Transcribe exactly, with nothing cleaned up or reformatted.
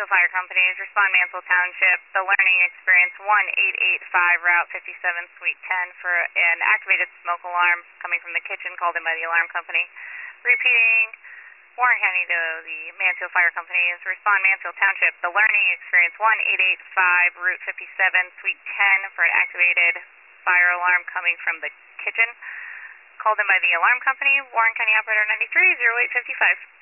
Mansfield Fire Companies, respond Mansfield Township, the learning experience one eight eight five, Route fifty-seven, Suite ten for an activated smoke alarm coming from the kitchen called in by the alarm company. Repeating, Warren County to the Mansfield Fire Companies, respond Mansfield Township, the learning experience one eight eight five, Route fifty-seven, Suite ten for an activated fire alarm coming from the kitchen called in by the alarm company. Warren County Operator ninety-three, zero eight five five.